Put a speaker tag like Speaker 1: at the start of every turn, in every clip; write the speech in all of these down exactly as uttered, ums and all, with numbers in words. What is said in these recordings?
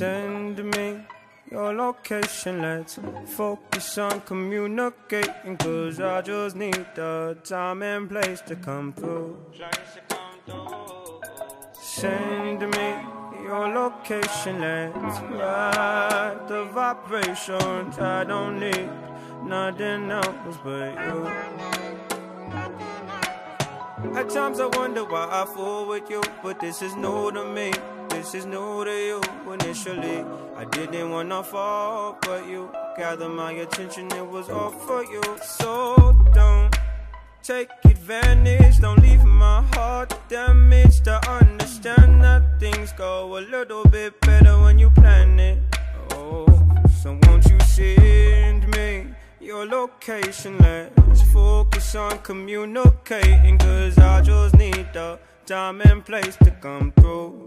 Speaker 1: Send me your location, let's focus on communicating, cause I just need the time and place to come through. Send me your location, let's ride the vibrations. I don't need nothing else but you. At times I wonder why I fool with you, but this is new to me. This is new to you. Initially, I didn't wanna fall, but you gathered my attention, it was all for you. So don't take advantage, don't leave my heart damaged. I understand that things go a little bit better when you plan it. Oh, so won't you send me your location, let's focus on communicating, cause I just need the time and place to come through.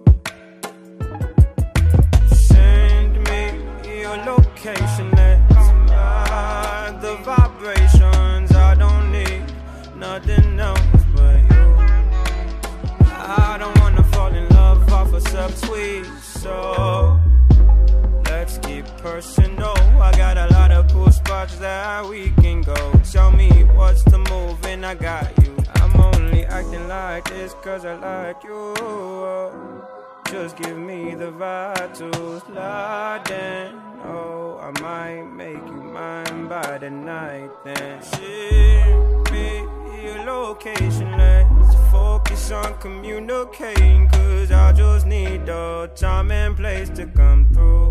Speaker 1: Send me your location, let's ride the vibrations. I don't need nothing else but you. I don't wanna fall in love off a subtweet, so let's keep personal. I got a lot of cool spots that we can go. Tell me what's the move and I got you. I'm only acting like this cause I like you. Just give me the vibe to slide in. Oh, I might make you mine by the night then. Ship me your location, let's focus on communicating, cause I just need the time and place to come through.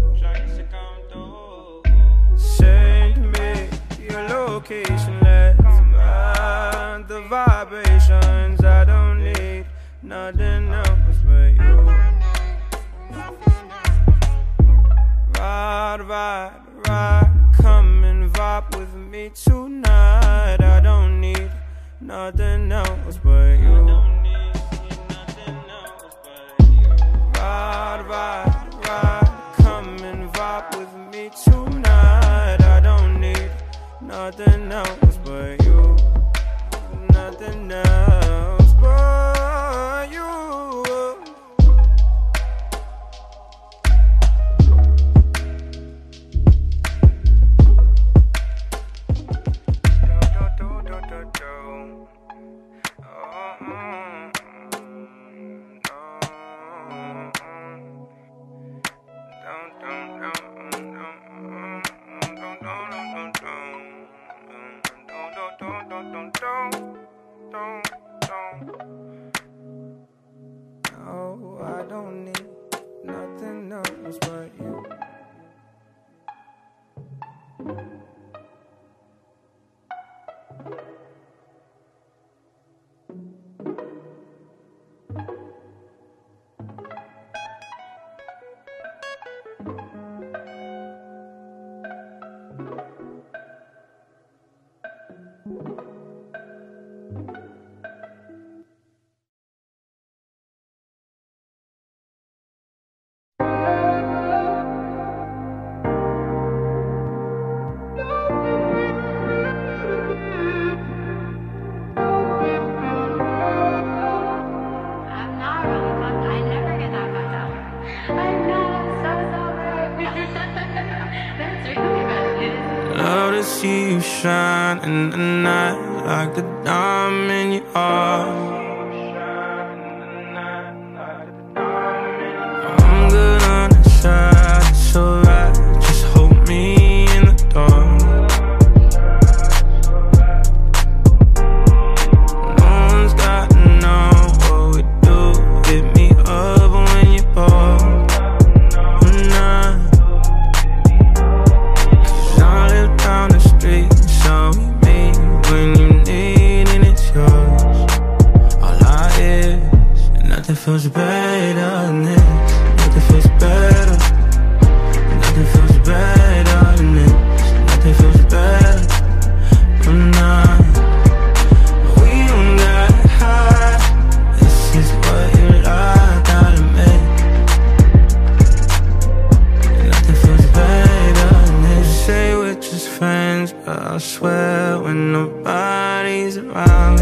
Speaker 1: Send me your location, let's ride the vibrations. I don't need nothing else but you. Ride, ride, ride, come and vibe with me tonight. I don't need nothing else but you. Ride, ride, ride, come and vibe with me tonight. I don't need nothing else but you. Nothing else but you. Oh, I don't need nothing else but you. Love to see you shine in the night like the diamond you are. I'm good on the side, it's alright, just hold me in the dark. No one's gotta know what we do, hit me up when you're bored. Down the street, so we meet when you need and it's yours. All I is, and nothing feels better than this. Nothing feels better. Nothing feels better than this. Nothing feels better from now. We don't got high. This is what you like out of me. And nothing feels better than this. Say we're just friends, but I swear when nobody's around,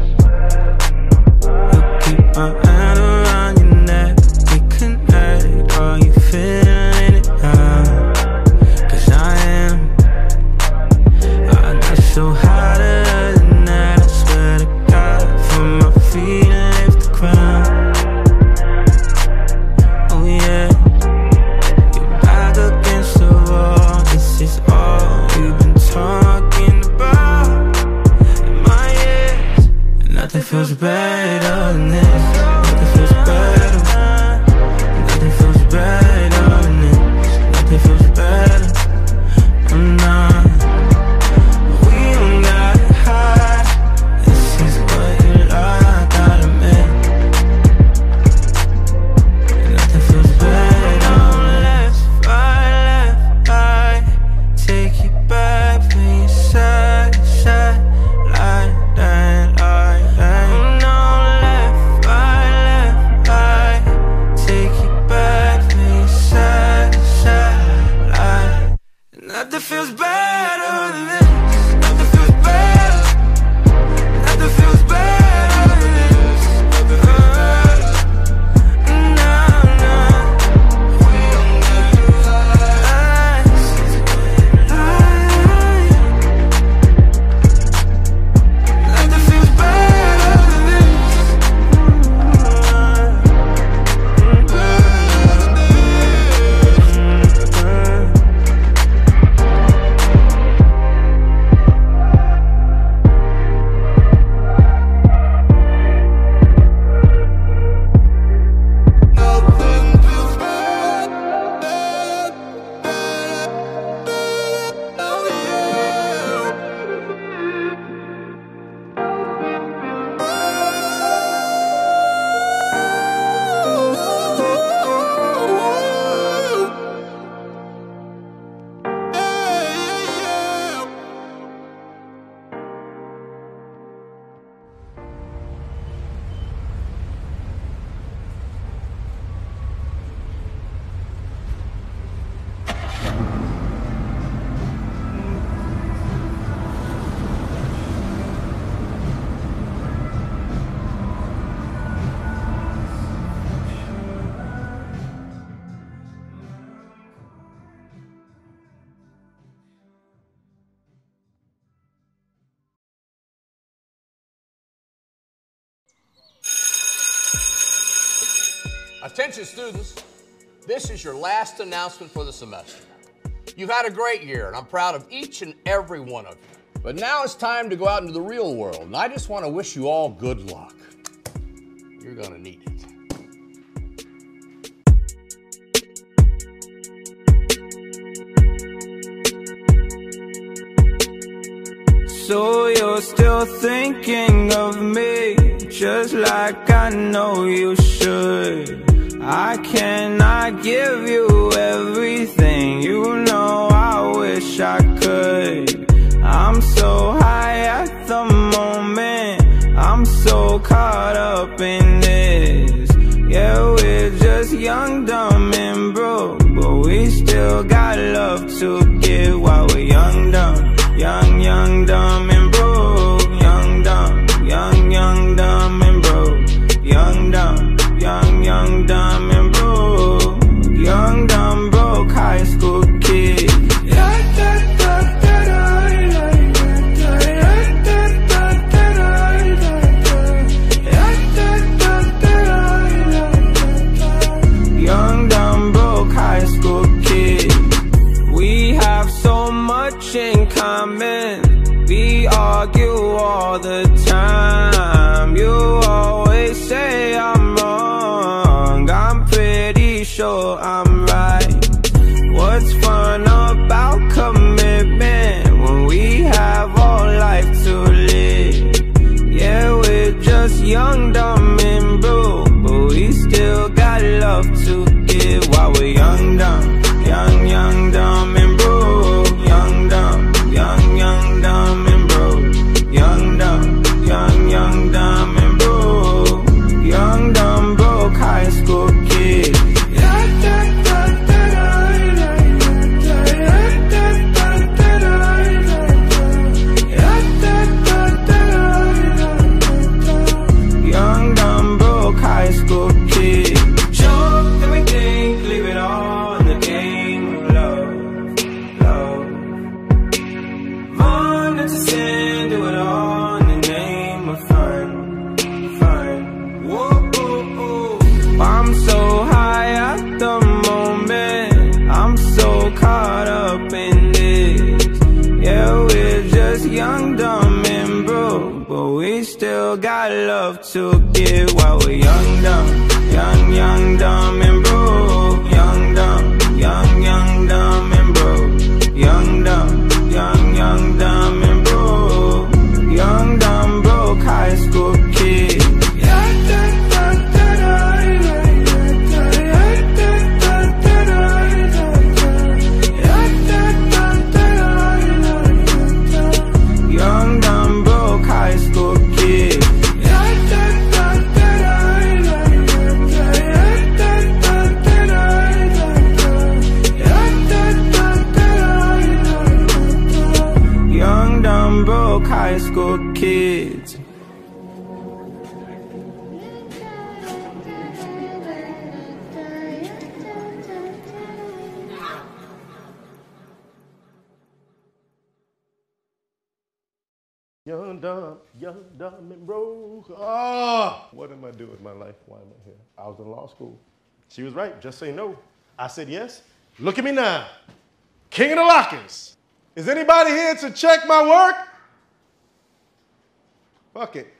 Speaker 1: you keep my hand around your neck, we connect.
Speaker 2: Attention students, this is your last announcement for the semester. You've had a great year, and I'm proud of each and every one of you. But now it's time to go out into the real world, and I just want to wish you all good luck. You're gonna need it.
Speaker 1: So you're still thinking of me, just like I know you should. I cannot give you everything, you know I wish I could. I'm so high at the moment, I'm so caught up in this. Yeah, we're just young, dumb, and broke, but we still got love to give while we're young, dumb. Young, young, dumb, and broke. Young, dumb, young, young, dumb, and broke. Young, dumb, young, young, dumb, and broke. Young, dumb, broke high school kid. Young, dumb, broke high school kid. We have so much in common. We argue all the time. You always say I'm wrong, I'm pretty sure I'm right. What's fun about commitment when we have all life to live? Yeah, we're just young, dumb, and broke, but we still got love to give while we're young, dumb. Young, young, dumb, and broke. Young, dumb, young, young, dumb, and broke. Young, dumb, young, young, dumb, and broke. Young, dumb, broke high school kid. Young, dumb, broke high school kid. Drop everything, leave it all in the game of love, love. Run into sin, do it all in the name of fun, fun. Whoa, whoa, whoa. I'm so high at the moment, I'm so caught up in this. Yeah, we're just young, dumb, and broke, but we still got love to give while we're young, dumb. Young, young, dumb, and broke. Young, dumb, young, young, dumb, and broke. Young, dumb, young, young, dumb, and broke. Young, dumb, broke high school kid. Young, dumb, broke high school kid. Young, dumb, broke high school kids.
Speaker 3: Young, dumb, young, dumb, and broke. Oh, what am I doing with my life? Why am I here? I was in law school. She was right, just say no. I said yes. Look at me now. King of the lockers. Is anybody here to check my work? Fuck it.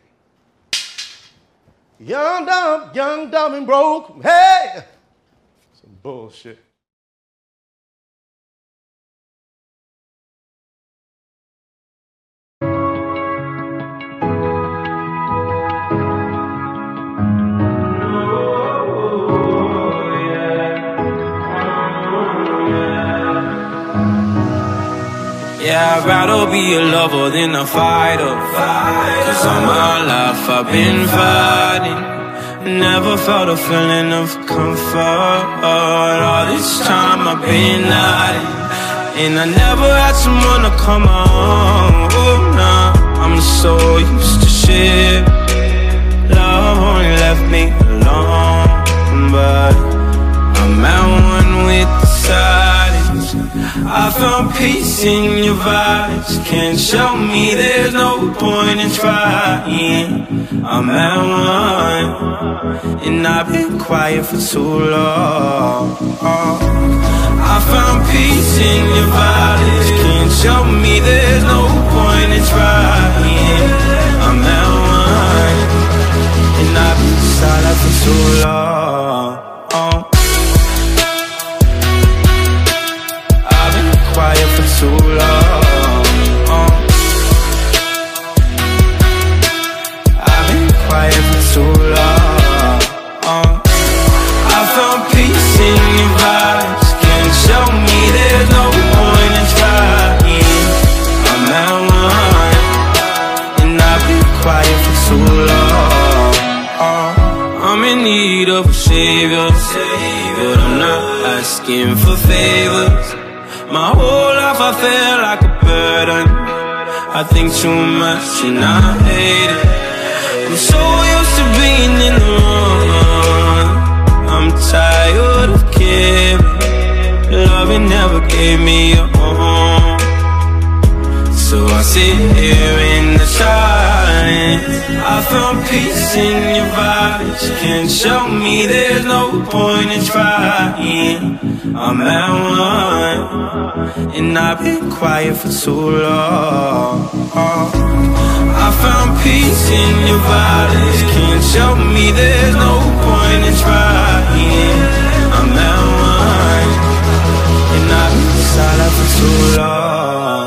Speaker 3: Young, dumb, young, dumb, and broke. Hey! Some bullshit.
Speaker 1: Yeah, I'd rather be a lover than a fighter. Cause all my life I've been fighting, never felt a feeling of comfort. All this time I've been hiding, and I never had someone to come on. Oh, nah, I'm so used to shit. Love only left me alone, but I'm at one with the silence. I found peace in your vibes. Can't show me there's no point in trying. I'm at one, and I've been quiet for too long. I found peace in your vibes. Can't show me there's no point in trying. I'm at one, and I've been silent for too long. I've been quiet for too long. I've been quiet for too long. I found peace in your vibes. Can't show me there's no point in trying. I'm at one, and I've been quiet for too long. I'm in need of a savior, but I'm not asking for favors. My whole life I feel like a burden. I think too much and I hate it. I'm so used to being in the wrong. I'm tired of caring. Loving never gave me a home. So I sit here in the silence. I found peace in your vibes. Can't show me there's no point in trying. I'm at one, and I've been quiet for too long. I found peace in your vibes. Can't show me there's no point in trying. I'm at one, and I've been silent for too long.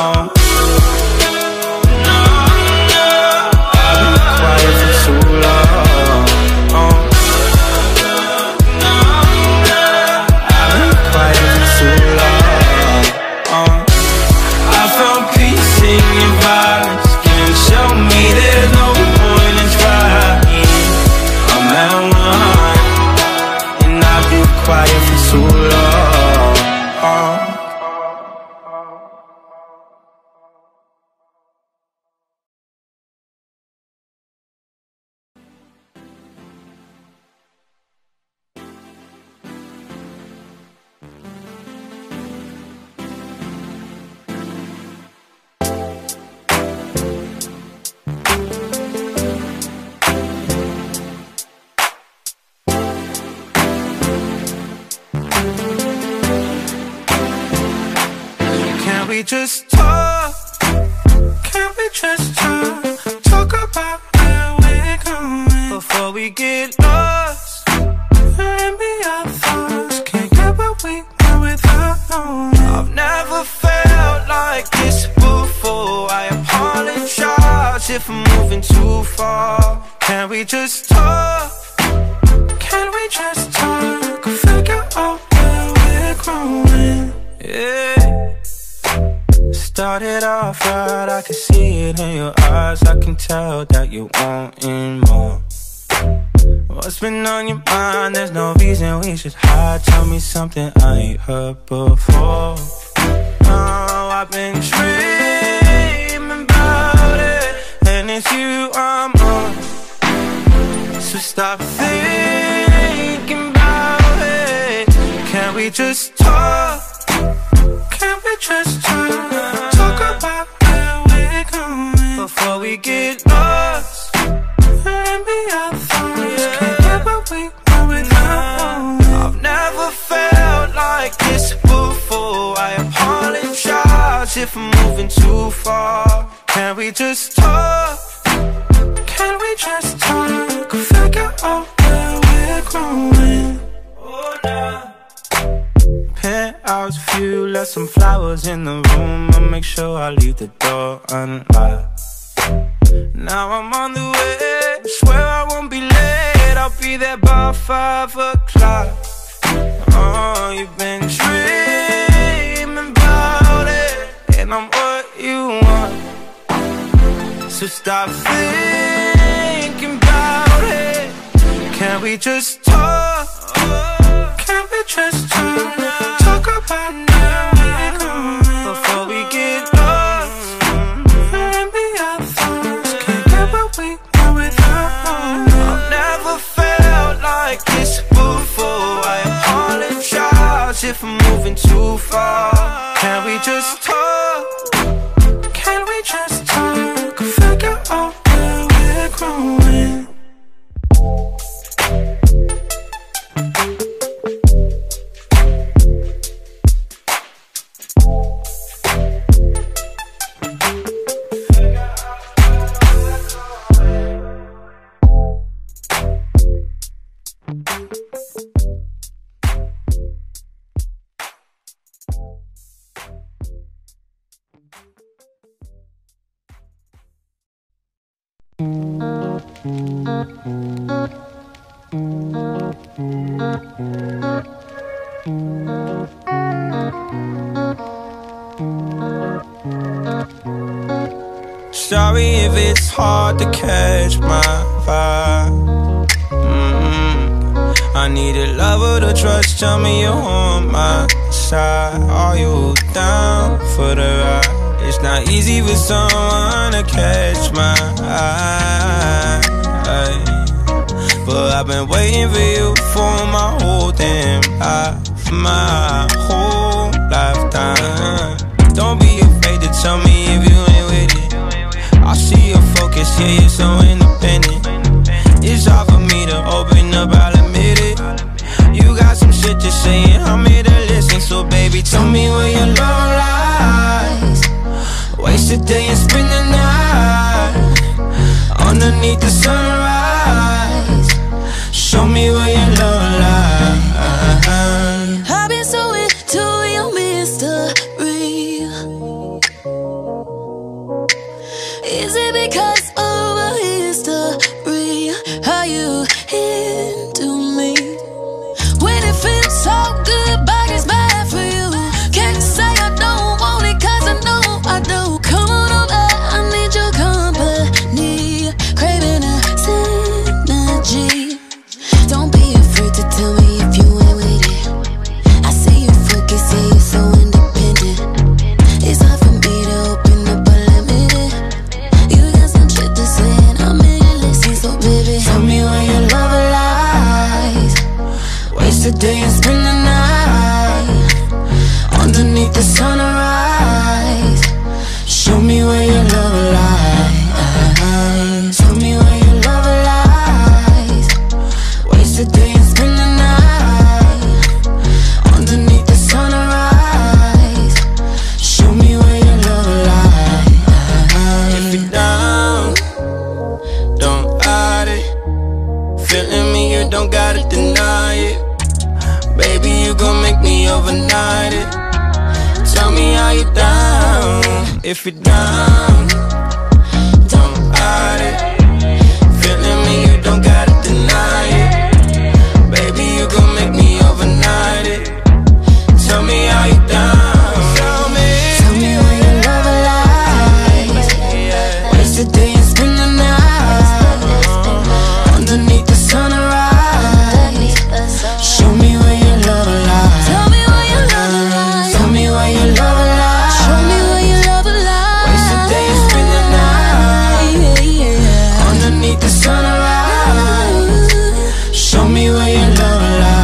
Speaker 1: We just talk, can we just talk? Talk about where we're going before we get lost. Maybe our thoughts can't get what we want without knowing. I've never felt like this before. I apologize if I'm moving too far. Can we just talk? Can we just talk? Figure out where we're growing. Yeah. Started off right, I can see it in your eyes. I can tell that you wanting more. What's been on your mind? There's no reason we should hide. Tell me something I ain't heard before. Oh, I've been dreaming about it, and it's you I'm on. So stop thinking about it. Can we just talk? Can we just talk? Talk about where we're going before we get lost. Maybe our thoughts can't get what we want without knowing. I've never felt like this before. I apologize if I'm moving too far. Can we just talk? Can we just talk? Figure out where we're growing. Oh, nah. Penthouse view, left some flowers in the room. I'll make sure I leave the door unlocked. Now I'm on the way, swear I won't be late. I'll be there by five o'clock. Oh, you've been dreaming about it, and I'm what you want. So stop thinking about it. Can we just talk? Can we just talk? Talk about where we're going before we get lost. Maybe our thoughts can't get what we want without knowing. I've never felt like this before. I apologize if I'm moving too far. Can we just talk? Can we just talk? Figure out where we're growing. Sorry if it's hard to catch my vibe. mm-hmm. I need a lover to trust, tell me you're on my side. Are you down for the ride? It's not easy for someone to catch my eye, but I've been waiting for you for my whole damn life, my whole lifetime. Don't be afraid to tell me if you ain't with it. I see your focus, yeah, you're so independent. It's hard for me to open up, I'll admit it. You got some shit to say and I'm here to listen. So baby, tell me where your love lies. Waste a day and spend the night underneath the sunrise. Show me where your love lies.
Speaker 4: I've been so into your mystery. Is it because of a history? Are you into me? When it feels so good, but it's bad for you. Can't say I don't want it, cause I know I do. Come on over, I need your company. Craving a synergy. Don't be afraid to tell me if you ain't with it. I see you focus, yeah, you're so independent. It's hard for me to open up, but let me in. You got some shit to say and I'm here to listen. So baby, tell me where your love lies. Waste a day and spend the night underneath the sunrise. Show me where your love lies. Tell me where your love lies. Waste a day and spend the night underneath the sunrise. Show me where your love lies.
Speaker 1: If you're down, don't hide it. Feeling me, you don't gotta deny it. Baby, you gon' make me overnight it. Tell me how you down. If you're down, don't hide it. Feeling me, you don't gotta deny it. Baby, you gon' make me overnight it. Tell me how you down. Tell me,
Speaker 4: Tell me where your love lies. Waste a day and spend the night underneath the sunrise. Show me where your love lies. Tell me where your love lies. Tell me where your love lies. Show me where your love lies.
Speaker 1: waste a day and spend the night
Speaker 4: Underneath the sunrise.
Speaker 1: Show me where your love lies.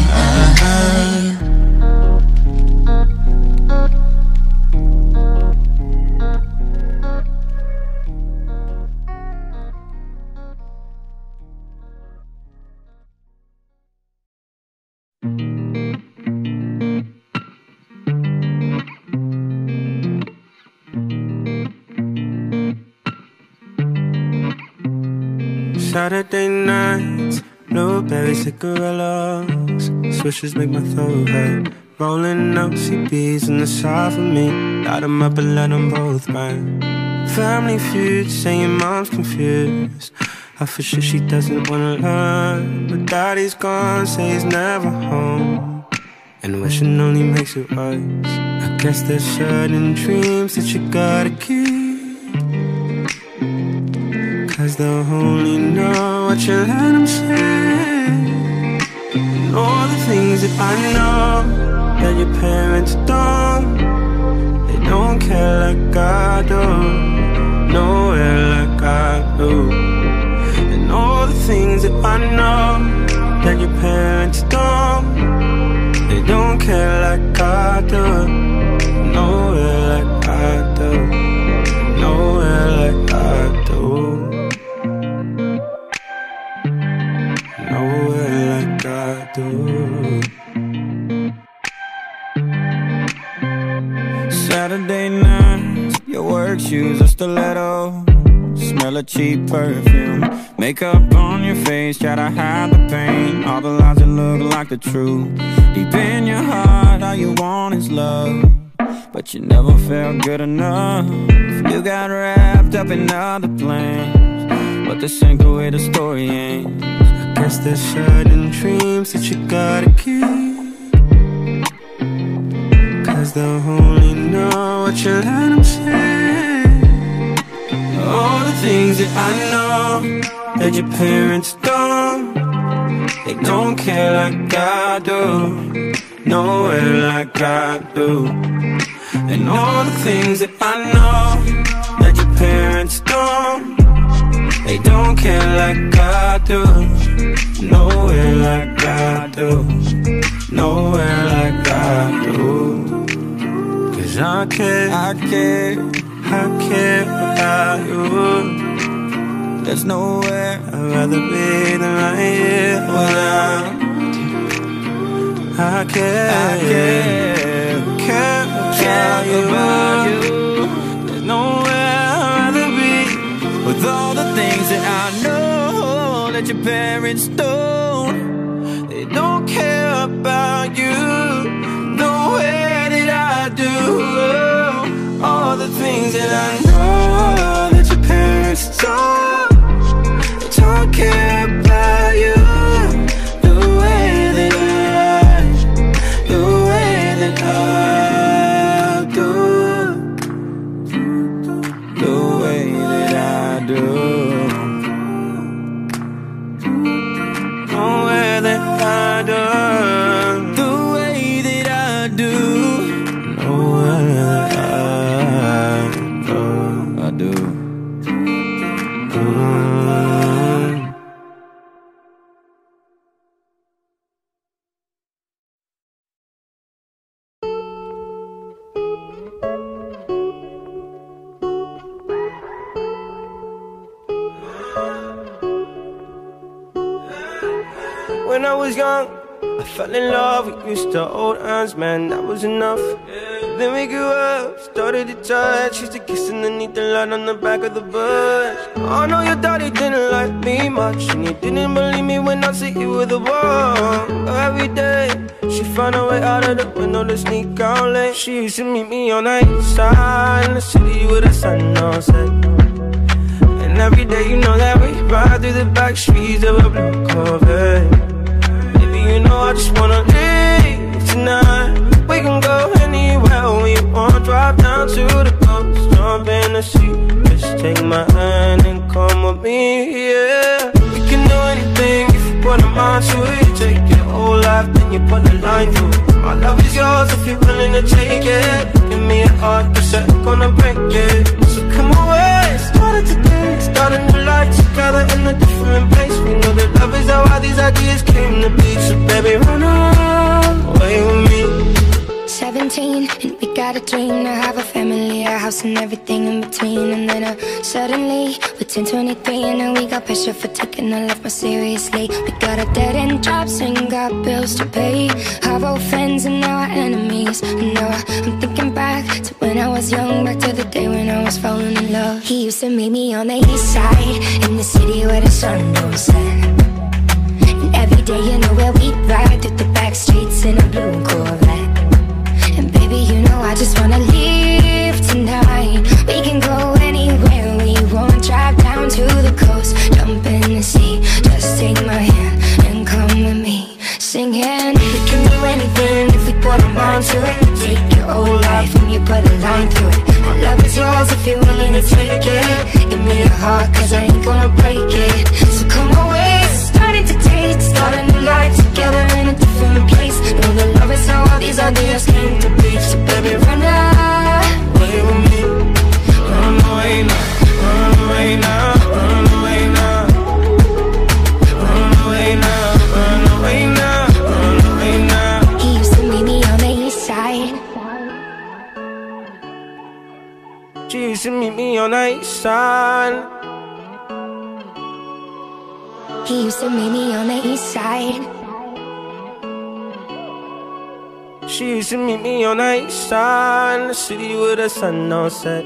Speaker 1: Saturday nights, blueberry cigarillos, swishes make my throat hurt. Rolling up C Bs in the side for me. Light them up and let them both burn. Family feud, saying mom's confused. I for sure she doesn't wanna learn, but daddy's gone, say he's never home. And wishing only makes it worse. I guess there's certain dreams that you gotta keep, cause they'll only know what you let them say. And all the things that I know that your parents don't, they don't care like I do, nowhere like I do. And all the things that I know that your parents don't, they don't care like I I do. Nowhere like I do. Nowhere like I do. Nowhere like I do. Saturday night, your work shoes are stiletto. Smell a cheap perfume. Makeup on your face, try to hide the pain. All the lies that look like the truth. Deep in your heart, all you want is love, but you never felt good enough. You got wrapped up in other plans, but this ain't the way the story ends. I guess there's certain dreams that you gotta keep, cause they'll only know what you let them say. All the things that I know that your parents don't, they don't care like I do. Nowhere like I do. And all the things that I know that your parents don't, they don't care like I do. Nowhere like I do. Nowhere like I do. Cause I care, I care, I care about you. There's nowhere I'd rather be than right here without you. I care, I care, care about you, about you. There's nowhere I'd rather be with all the things that I know that your parents don't. They don't care about you. Nowhere that I do. All the things that I know that your parents don't. They don't care about you. The way that I, the way that I do, the way that I do. Nowhere that I do, the way that I do. Nowhere that I do, I do. Mm. When I was young, I fell in love. We used to hold hands, man, that was enough. Then we grew up, started to touch. Used to kiss underneath the light on the back of the bus. I know your daddy didn't like me much, and he didn't believe me when I said you were the one. Every day, she found a way out of the window to sneak out late. She used to meet me on the east side in the city with the sun on set. And every day, you know that we ride through the back streets of a blue Corvette. Baby, you know I just wanna leave tonight. We can go anywhere we want. Drive down to the coast, jump in the sea. Just take my hand and come with me, yeah. We can do anything if you put a mind to it. You take your whole life, then you put a line through it. My love is yours if you're willing to take it. Give me a heart, cause I ain't gonna break it. So come away, started today. Start a new life together in a different place. We know that love is how all these ideas came to be. So baby, run away with me.
Speaker 5: Seventeen, and we got a dream to have a family, a house and everything in between. And then uh, suddenly, we're ten twenty-three, and now we got pressure for taking our life more seriously. We got a dead-end jobs and got bills to pay. Our old friends and now our enemies. And now I, I'm thinking back to when I was young, back to the day when I was falling in love. He used to meet me on the east side, in the city where the sun don't set. And every day, you know where we ride through the back streets in a blue Corvette. And baby, you know I just wanna leave tonight. We can go anywhere we want. Drive down to the coast, jump in the sea. Just take my hand and come with me, singing. We can do anything if we put a mind to it. Take your whole life and you put a line through it. My love is yours if you're willing to take it. Give me your heart, cause I ain't gonna break it. So come away, starting to date. Start a new life together in a different place. Know that love is how all these ideas came to be. So baby, run away with me. Run away now, run away now, run away now. Run away now, run away now, run away now. He used to meet me on the east side,
Speaker 1: She used to meet me on the east side.
Speaker 5: He used to meet me on the east side.
Speaker 1: She used to meet me on the east side, in the city where the sun don't set.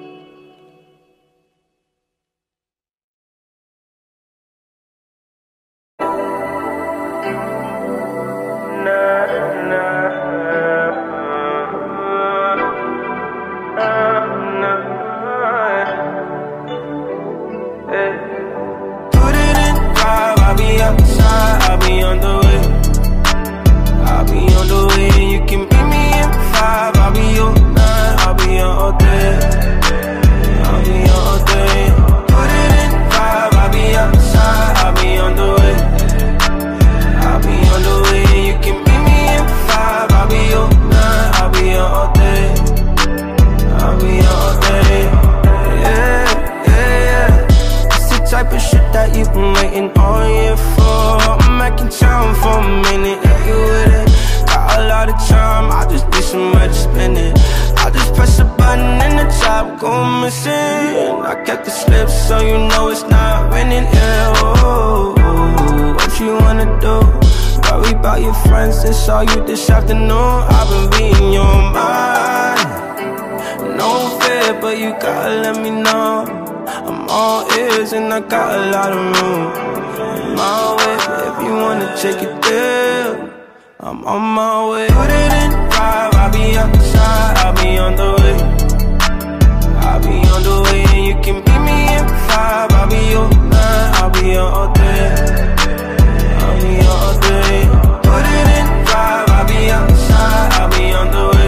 Speaker 1: Saw you this afternoon, I've been reading your mind. No fear, but you gotta let me know. I'm all ears and I got a lot of room. I'm my way, if you wanna take it there, I'm on my way. Put it in drive, I'll be outside, I'll be on the way. I'll be on the way and you can meet me at five. I'll be your nine, I'll be your all day. I'll be your all day. Put it in I'll be outside, I'll be on the way.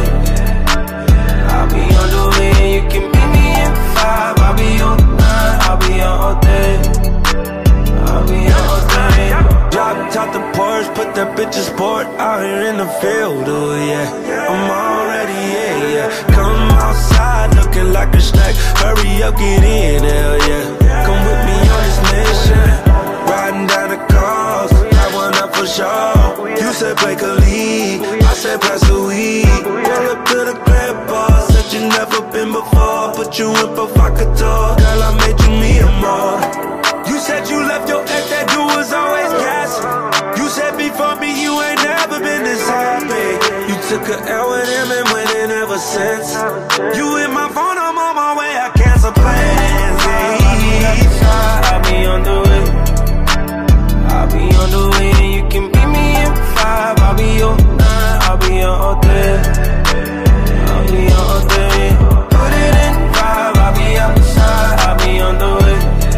Speaker 1: I'll be on the way and you can meet me at five. I'll be your nine, I'll be your all day. I'll be your all day. Drop top the Porsche, put that bitch's sport out here in the field, oh yeah. I'm already, yeah, yeah. Come outside looking like a snack. Hurry up, get in, hell yeah. Come with me on this mission. Riding down the coast, got one up for sure. You said break a lead, I said pass the weed. Pull up to the crib bar, said you never been before. Put you in provocateur, girl I made you me a more. You said you left your ex, that dude was always gas. You said before me you ain't never been this happy. You took a L with him and went in ever since. You hit my phone, I'm on my way, I cancel plans. I'll be on the way. I'll be on the way and you can meet me at five. I'll be your nine, I'll be your all day. I'll be your all day. Put it in five, I'll be outside, I'll be on the way.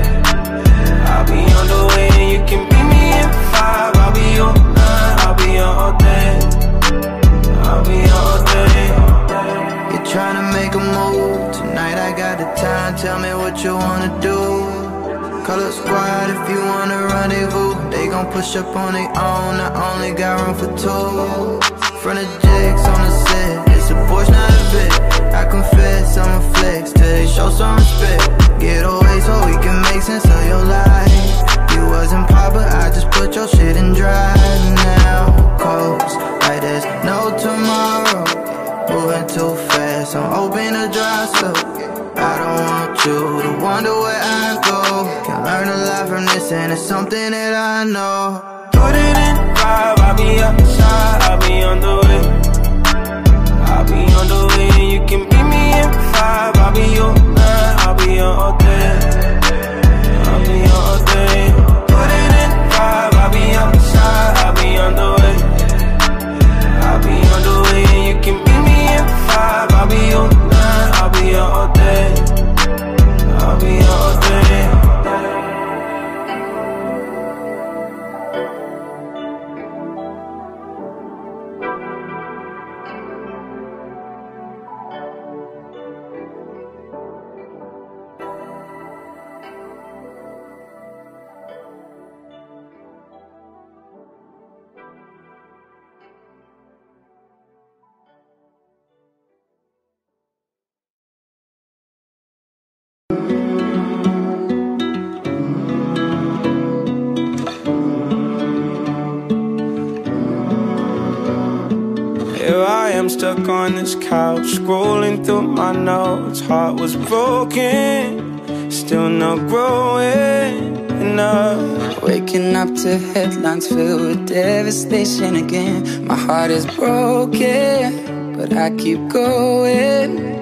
Speaker 1: I'll be on the way and you can meet me at five. I'll be your nine, I'll be your all day. I'll be your all day.
Speaker 6: You're trying to make a move tonight, I got the time, tell me what you wanna do. Call up squad if you wanna rendezvous. They gon' push up on their own, I only got room for two. Front of jigs on the set, it's a Porsche, not a bit. I confess, I'm a flex till they show some respect. Get away so we can make sense of your life. You wasn't pop, but I just put your shit in drive now. Coast, like there's no tomorrow. Moving too fast, I'm hoping to drive slow. I don't want you to wonder where I go. Can learn a lot from this and it's something that I know.
Speaker 1: Put it in drive, I'll be outside, I'll be on the way. I'll be on the way and you can meet me at five. I'll be your nine, I'll be your all day. I'll be your all day. Put it in drive, I'll be outside, I'll be on the way. I'll be on the way and you can meet me at five. I'll be your nine, I'll be your all day. I'll be your all day. stuck on this couch, scrolling through my notes. Heart was broken, still not growing enough.
Speaker 7: Waking up to headlines filled with devastation again. My heart is broken, but I keep going.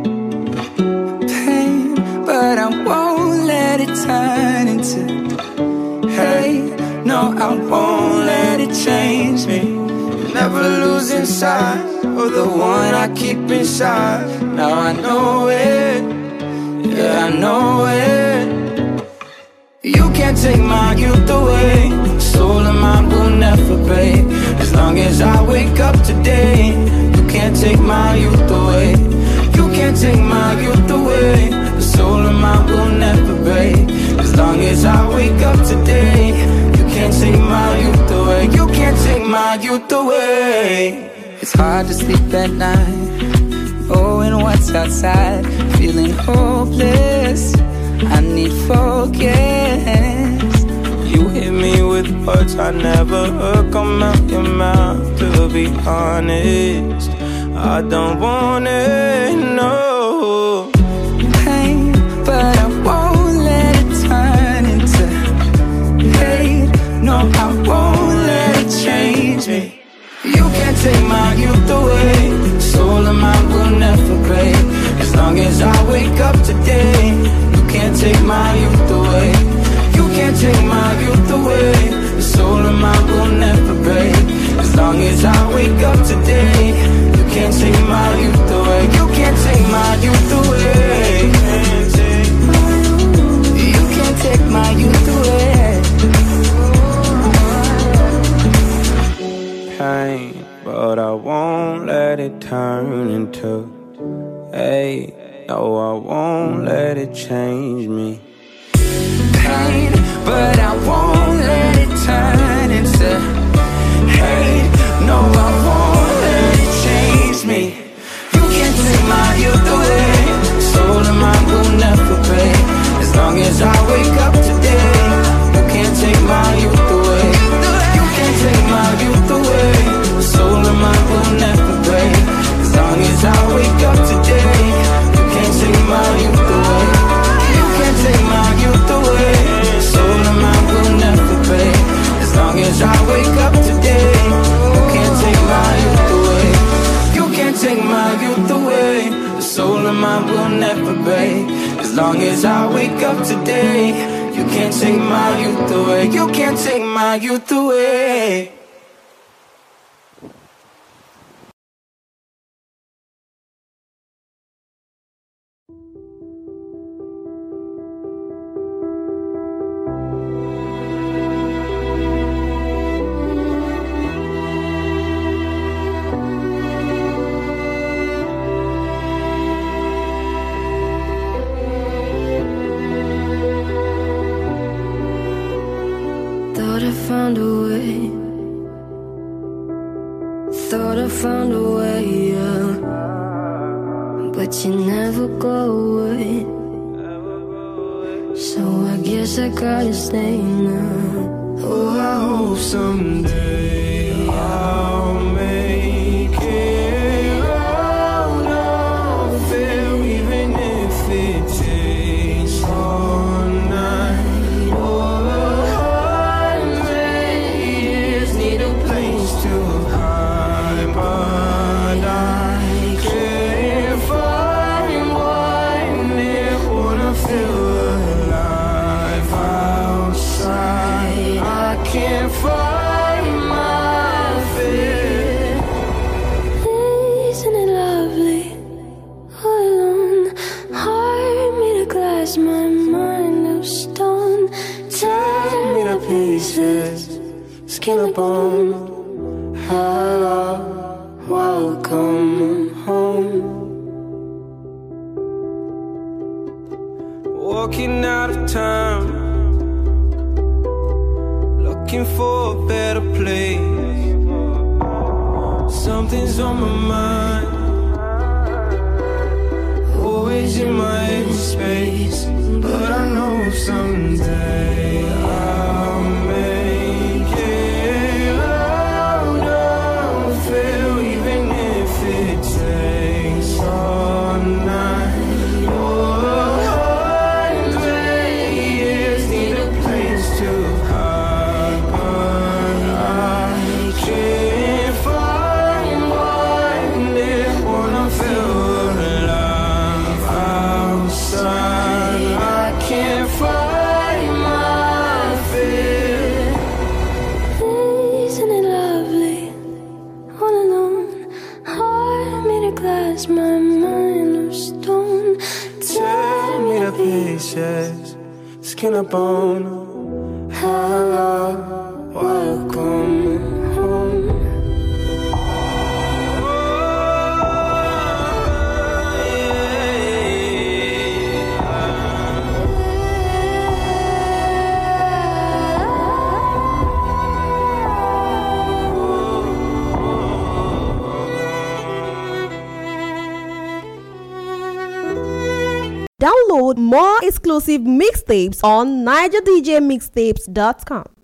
Speaker 7: Pain, but I won't let it turn into hate. No, I won't let it change me. Never losing sight of the one I keep inside. Now I know it, yeah, I know it. You can't take my youth away. Soul of mine will never break. As long as I wake up today. You can't take my youth away. You can't take my youth away. The soul of mine will never break. As long as I wake up today. You can't take my youth away. You can't take my youth away. It's hard to sleep at night, knowing what's outside, feeling hopeless. I need focus.
Speaker 1: You hit me with words I never heard come out your mouth. To be honest, I don't want it, no.
Speaker 7: Pain, but I won't let it turn into hate. No, I won't let it change me. You can't take my youth away. Soul of mine will never break. As long as I wake up today. You can't take my youth away. You can't take my youth away. The soul of mine will never break. As long as I wake up today. You can't take my youth away. You can't take my youth away. You can't take my youth away.
Speaker 1: Pain, but I won't let it turn into hate. No, I won't let it change me.
Speaker 7: Pain, but I won't let it turn into hate. No, I won't let it change me. You can't take my youth away. Soul of mine will never break. As long as I wake up today. You can't take my youth away. You can't take my youth away. Soul of mine will never break. As long as I wake up today. You can't take my youth away. You can't take my youth away. Soul of mine will never break. As long as I wake up today. You can't take my youth away. You can't take my youth away. The soul of mine will never break. As long as I wake up today. You can't take my youth away. You can't take my youth away.
Speaker 5: Thought I found a way. Thought I found a way, yeah. But you never go away. So I guess I gotta stay now.
Speaker 1: Oh, I hope someday I'll make it out of there, even if it takes all night or a hundred years. Need a place to hide, but I can't find one there. Wanna feel alive outside. I can't find my fear.
Speaker 5: Isn't it lovely? All alone, heart made of glass, my mind of stone. Tear me to pieces, skin and bone. Hello, welcome home.
Speaker 1: Walking out of town, looking for a better place. Something's on my mind, always in my space. But I know someday I'll make it out of here, even if it place all night. Oh, hundred years need a place to hide, but I can't find one that wanna feel alive outside. I can't find my fear.
Speaker 5: Isn't it lovely? All alone, heart made of glass, my mind of stone.
Speaker 1: Tear me to pieces, skin and bone. Hello, welcome home.
Speaker 8: Download more exclusive mixtapes on niger d j mixtapes dot com.